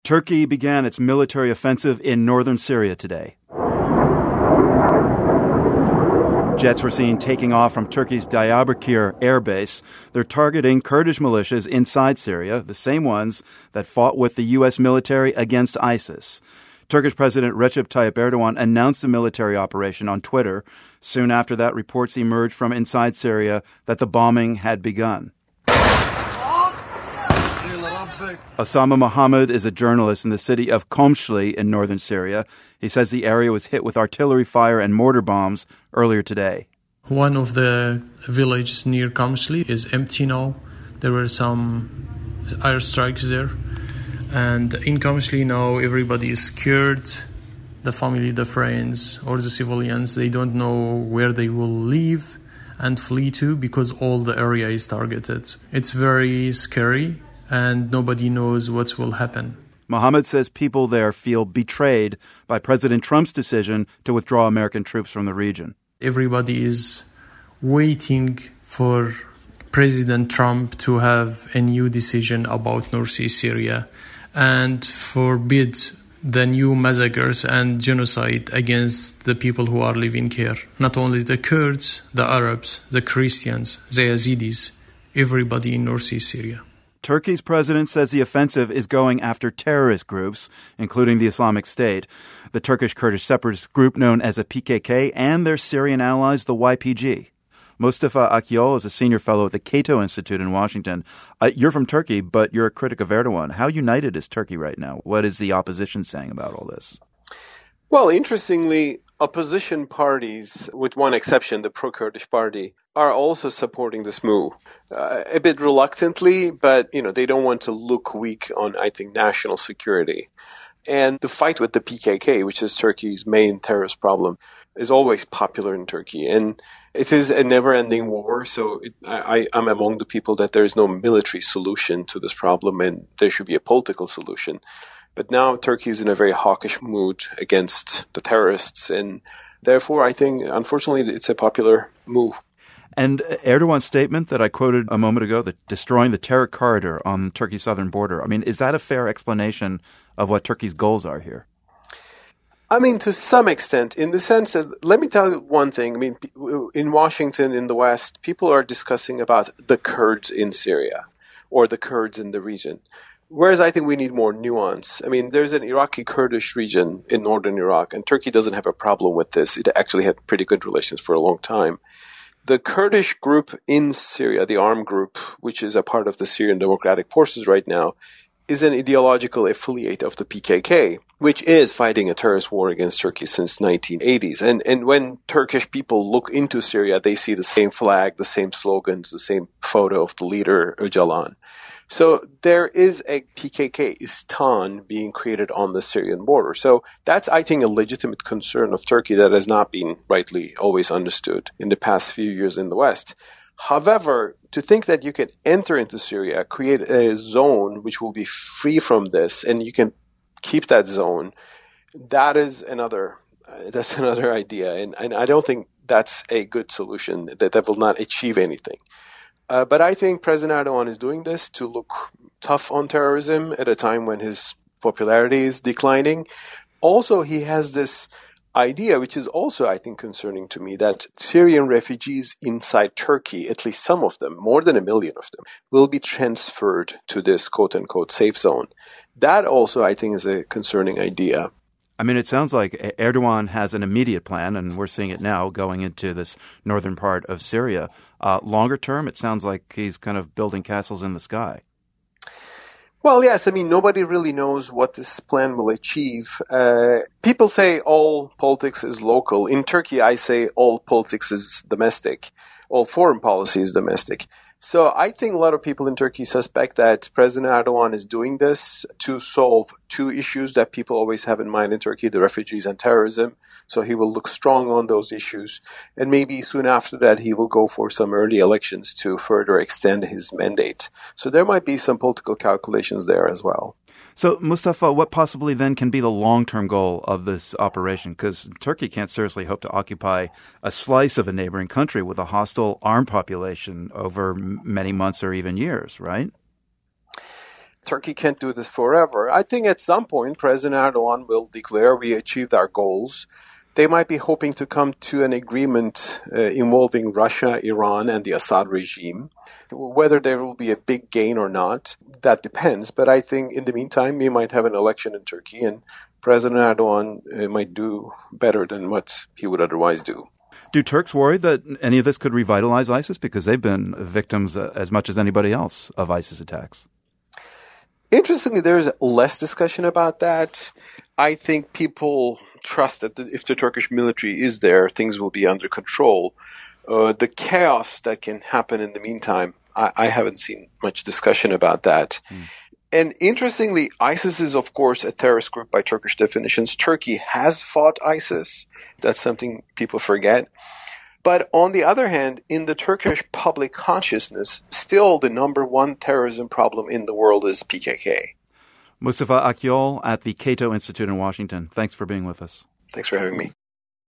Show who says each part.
Speaker 1: Turkey began its military offensive in northern Syria today. Jets were seen taking off from Turkey's Diyarbakir air base. They're targeting Kurdish militias inside Syria, the same ones that fought with the U.S. military against ISIS. Turkish President Recep Tayyip Erdogan announced the military operation on Twitter. Soon after that, reports emerged from inside Syria that the bombing had begun. Osama Mohammed is a journalist in the city of Qomshli in northern Syria. He says the area was hit with artillery fire and mortar bombs earlier today.
Speaker 2: One of the villages near Qomshli is empty now. There were some airstrikes there. And in Qomshli now, everybody is scared. The family, the friends, or the civilians, they don't know where they will leave and flee to because all the area is targeted. It's very scary. And nobody knows what will happen.
Speaker 1: Mohammed says people there feel betrayed by President Trump's decision to withdraw American troops from the region.
Speaker 2: Everybody is waiting for President Trump to have a new decision about Northeast Syria and forbid the new massacres and genocide against the people who are living here. Not only the Kurds, the Arabs, the Christians, the Yazidis, everybody in Northeast Syria.
Speaker 1: Turkey's president says the offensive is going after terrorist groups, including the Islamic State, the Turkish Kurdish separatist group known as the PKK, and their Syrian allies, the YPG. Mustafa Akyol is a senior fellow at the Cato Institute in Washington. You're from Turkey, but you're a critic of Erdogan. How united is Turkey right now? What is the opposition saying about all this?
Speaker 3: Well, interestingly, opposition parties, with one exception, the pro-Kurdish party, are also supporting this move. A bit reluctantly, but, they don't want to look weak on, I think, national security. And the fight with the PKK, which is Turkey's main terrorist problem, is always popular in Turkey. And it is a never-ending war, so I'm among the people that there is no military solution to this problem, and there should be a political solution. But now Turkey is in a very hawkish mood against the terrorists, and therefore I think, unfortunately, it's a popular move.
Speaker 1: And Erdogan's statement that I quoted a moment ago, that destroying the terror corridor on Turkey's southern border, is that a fair explanation of what Turkey's goals are here?
Speaker 3: To some extent, in the sense that, let me tell you one thing. In Washington, in the West, people are discussing about the Kurds in Syria or the Kurds in the region. Whereas I think we need more nuance. There's an Iraqi Kurdish region in northern Iraq, and Turkey doesn't have a problem with this. It actually had pretty good relations for a long time. The Kurdish group in Syria, the armed group, which is a part of the Syrian Democratic Forces right now, is an ideological affiliate of the PKK, which is fighting a terrorist war against Turkey since 1980s. And when Turkish people look into Syria, they see the same flag, the same slogans, the same photo of the leader, Öcalan. So there is a PKK-istan being created on the Syrian border. So that's, I think, a legitimate concern of Turkey that has not been rightly always understood in the past few years in the West. However, to think that you can enter into Syria, create a zone which will be free from this, and you can keep that zone, that's another idea. And I don't think that's a good solution, that will not achieve anything. But I think President Erdogan is doing this to look tough on terrorism at a time when his popularity is declining. Also, he has this idea, which is also, I think, concerning to me, that Syrian refugees inside Turkey, at least some of them, more than 1 million of them, will be transferred to this quote-unquote safe zone. That also, I think, is a concerning idea.
Speaker 1: It sounds like Erdogan has an immediate plan, and we're seeing it now going into this northern part of Syria. Longer term, it sounds like he's kind of building castles in the sky.
Speaker 3: Well, yes. Nobody really knows what this plan will achieve. People say all politics is local. In Turkey, I say all politics is domestic. All foreign policy is domestic. So I think a lot of people in Turkey suspect that President Erdogan is doing this to solve two issues that people always have in mind in Turkey, the refugees and terrorism. So he will look strong on those issues. And maybe soon after that, he will go for some early elections to further extend his mandate. So there might be some political calculations there as well.
Speaker 1: So, Mustafa, what possibly then can be the long-term goal of this operation? Because Turkey can't seriously hope to occupy a slice of a neighboring country with a hostile armed population over many months or even years, right?
Speaker 3: Turkey can't do this forever. I think at some point, President Erdogan will declare we achieved our goals. They might be hoping to come to an agreement involving Russia, Iran, and the Assad regime. Whether there will be a big gain or not, that depends. But I think in the meantime, we might have an election in Turkey, and President Erdogan might do better than what he would otherwise do.
Speaker 1: Do Turks worry that any of this could revitalize ISIS? Because they've been victims as much as anybody else of ISIS attacks.
Speaker 3: Interestingly, there's less discussion about that. I think people trust that if the Turkish military is there, things will be under control. The chaos that can happen in the meantime, I haven't seen much discussion about that. And interestingly, ISIS is, of course, a terrorist group by Turkish definitions. Turkey has fought ISIS. That's something people forget. But on the other hand, in the Turkish public consciousness, still the number one terrorism problem in the world is PKK.
Speaker 1: Mustafa Akyol at the Cato Institute in Washington. Thanks for being with us.
Speaker 3: Thanks for having me.